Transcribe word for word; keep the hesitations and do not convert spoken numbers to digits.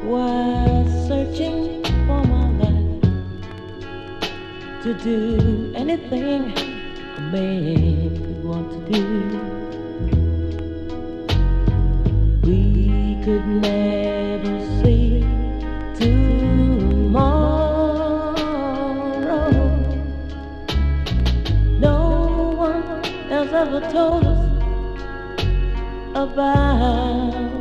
while searching for my life to do anything a man could want to do. We could never see tomorrow. No one has ever told us about